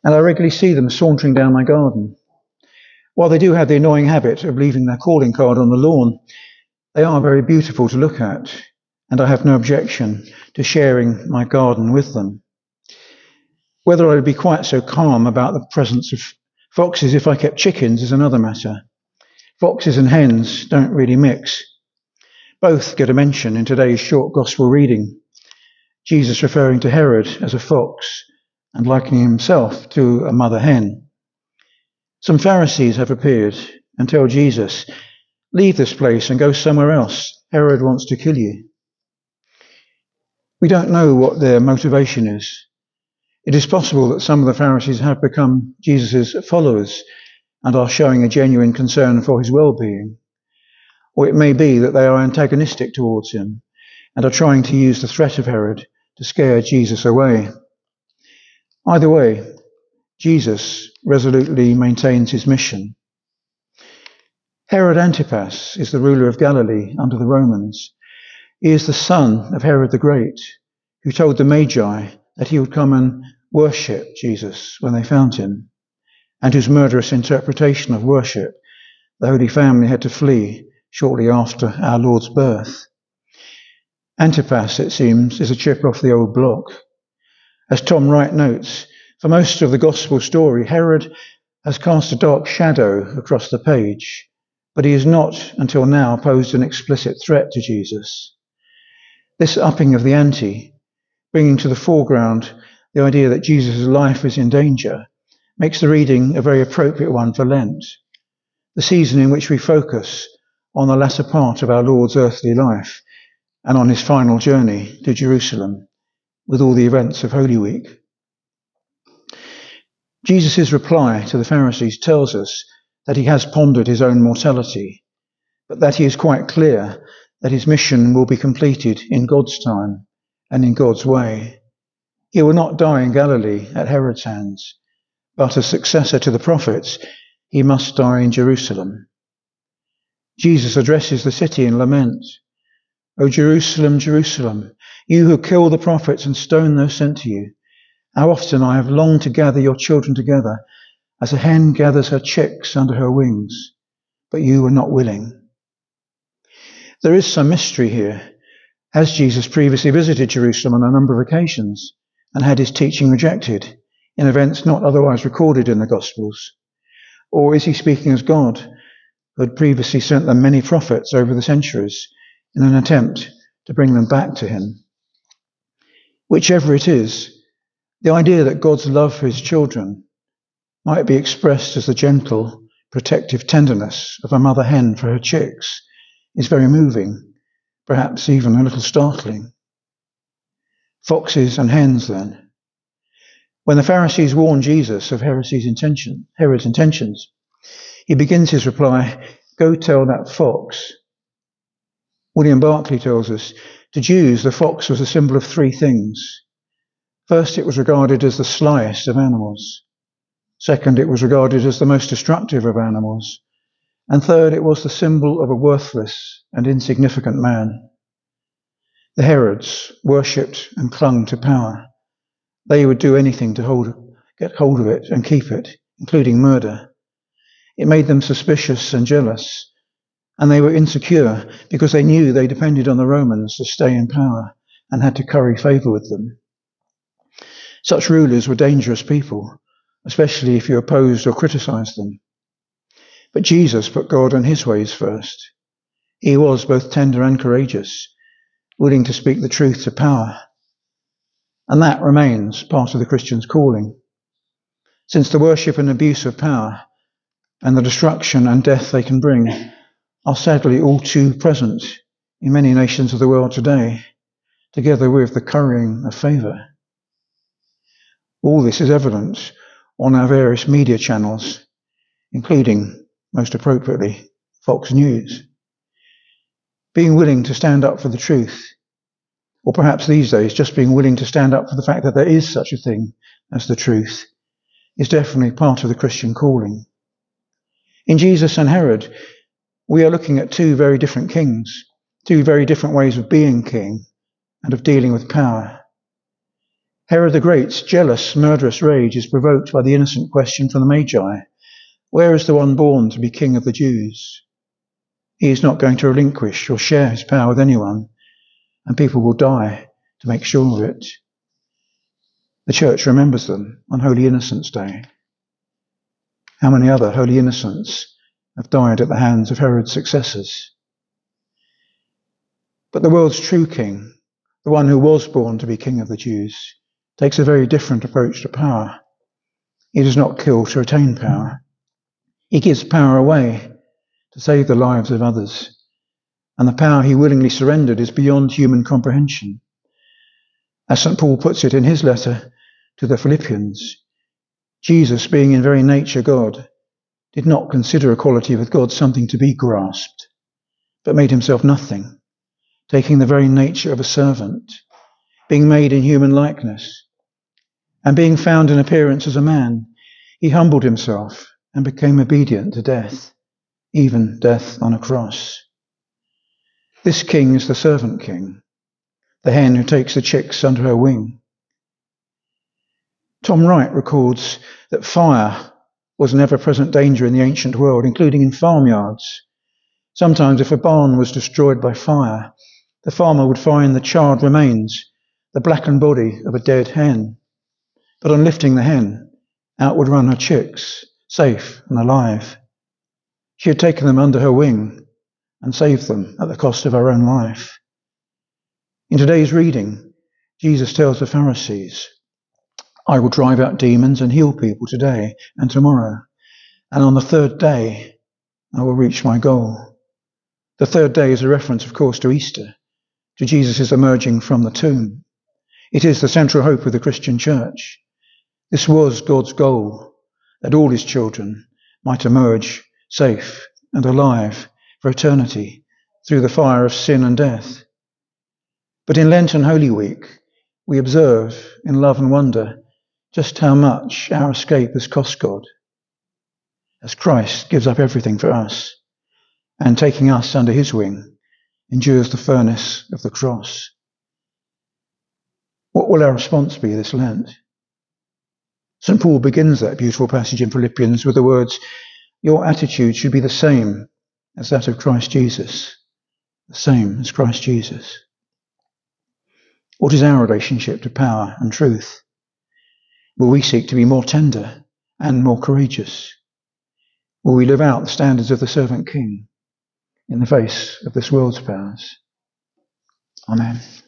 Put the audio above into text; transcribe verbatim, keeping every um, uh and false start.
and I regularly see them sauntering down my garden. While they do have the annoying habit of leaving their calling card on the lawn, they are very beautiful to look at, and I have no objection to sharing my garden with them. Whether I would be quite so calm about the presence of foxes if I kept chickens is another matter. Foxes and hens don't really mix. Both get a mention in today's short gospel reading, Jesus referring to Herod as a fox and likening himself to a mother hen. Some Pharisees have appeared and tell Jesus, "Leave this place and go somewhere else. Herod wants to kill you." We don't know what their motivation is. It is possible that some of the Pharisees have become Jesus' followers and are showing a genuine concern for his well-being. Or it may be that they are antagonistic towards him and are trying to use the threat of Herod to scare Jesus away. Either way, Jesus resolutely maintains his mission. Herod Antipas is the ruler of Galilee under the Romans. He is the son of Herod the Great, who told the Magi that he would come and worship Jesus when they found him, and whose murderous interpretation of worship the Holy Family had to flee shortly after our Lord's birth. Antipas, it seems, is a chip off the old block. As Tom Wright notes, for most of the Gospel story, Herod has cast a dark shadow across the page, but he has not, until now, posed an explicit threat to Jesus. This upping of the ante, bringing to the foreground the idea that Jesus' life is in danger, makes the reading a very appropriate one for Lent, the season in which we focus on the latter part of our Lord's earthly life and on his final journey to Jerusalem, with all the events of Holy Week. Jesus' reply to the Pharisees tells us that he has pondered his own mortality, but that he is quite clear that his mission will be completed in God's time and in God's way. He will not die in Galilee at Herod's hands, but as successor to the prophets, he must die in Jerusalem. Jesus addresses the city in lament. "O Jerusalem, Jerusalem, you who kill the prophets and stone those sent to you, how often I have longed to gather your children together, as a hen gathers her chicks under her wings, but you were not willing." There is some mystery here. Has Jesus previously visited Jerusalem on a number of occasions and had his teaching rejected in events not otherwise recorded in the Gospels? Or is he speaking as God, who had previously sent them many prophets over the centuries in an attempt to bring them back to him? Whichever it is, the idea that God's love for his children might be expressed as the gentle, protective tenderness of a mother hen for her chicks is very moving, perhaps even a little startling. Foxes and hens, then. When the Pharisees warn Jesus of Herod's intention, Herod's intentions, he begins his reply, "Go tell that fox." William Barclay tells us, to Jews, the fox was a symbol of three things. First, it was regarded as the slyest of animals. Second, it was regarded as the most destructive of animals. And third, it was the symbol of a worthless and insignificant man. The Herods worshipped and clung to power. They would do anything to hold, get hold of it and keep it, including murder. It made them suspicious and jealous, and they were insecure because they knew they depended on the Romans to stay in power and had to curry favour with them. Such rulers were dangerous people, especially if you opposed or criticised them. But Jesus put God and his ways first. He was both tender and courageous, willing to speak the truth to power. And that remains part of the Christian's calling. Since the worship and abuse of power and the destruction and death they can bring are sadly all too present in many nations of the world today, together with the currying of favour. All this is evident on our various media channels, including, most appropriately, Fox News. Being willing to stand up for the truth, or perhaps these days just being willing to stand up for the fact that there is such a thing as the truth, is definitely part of the Christian calling. In Jesus and Herod, we are looking at two very different kings, two very different ways of being king and of dealing with power. Herod the Great's jealous, murderous rage is provoked by the innocent question from the Magi, where is the one born to be king of the Jews? He is not going to relinquish or share his power with anyone, and people will die to make sure of it. The church remembers them on Holy Innocents' Day. How many other holy innocents have died at the hands of Herod's successors? But the world's true king, the one who was born to be king of the Jews, takes a very different approach to power. He does not kill to retain power. He gives power away to save the lives of others, and the power he willingly surrendered is beyond human comprehension. As Saint Paul puts it in his letter to the Philippians, Jesus, being in very nature God, did not consider equality with God something to be grasped, but made himself nothing, taking the very nature of a servant, being made in human likeness, and being found in appearance as a man, he humbled himself and became obedient to death, even death on a cross. This king is the servant king, the hen who takes the chicks under her wing. Tom Wright records that fire was an ever-present danger in the ancient world, including in farmyards. Sometimes if a barn was destroyed by fire, the farmer would find the charred remains, the blackened body of a dead hen. But on lifting the hen, out would run her chicks, safe and alive. She had taken them under her wing and saved them at the cost of her own life. In today's reading, Jesus tells the Pharisees, I will drive out demons and heal people today and tomorrow, and on the third day I will reach my goal. The third day is a reference, of course, to Easter, to Jesus' emerging from the tomb. It is the central hope of the Christian church. This was God's goal, that all his children might emerge safe and alive for eternity through the fire of sin and death. But in Lent and Holy Week, we observe in love and wonder just how much our escape has cost God, as Christ gives up everything for us and, taking us under his wing, endures the furnace of the cross. What will our response be this Lent? Saint Paul begins that beautiful passage in Philippians with the words, your attitude should be the same as that of Christ Jesus, the same as Christ Jesus. What is our relationship to power and truth? Will we seek to be more tender and more courageous? Will we live out the standards of the servant king in the face of this world's powers? Amen.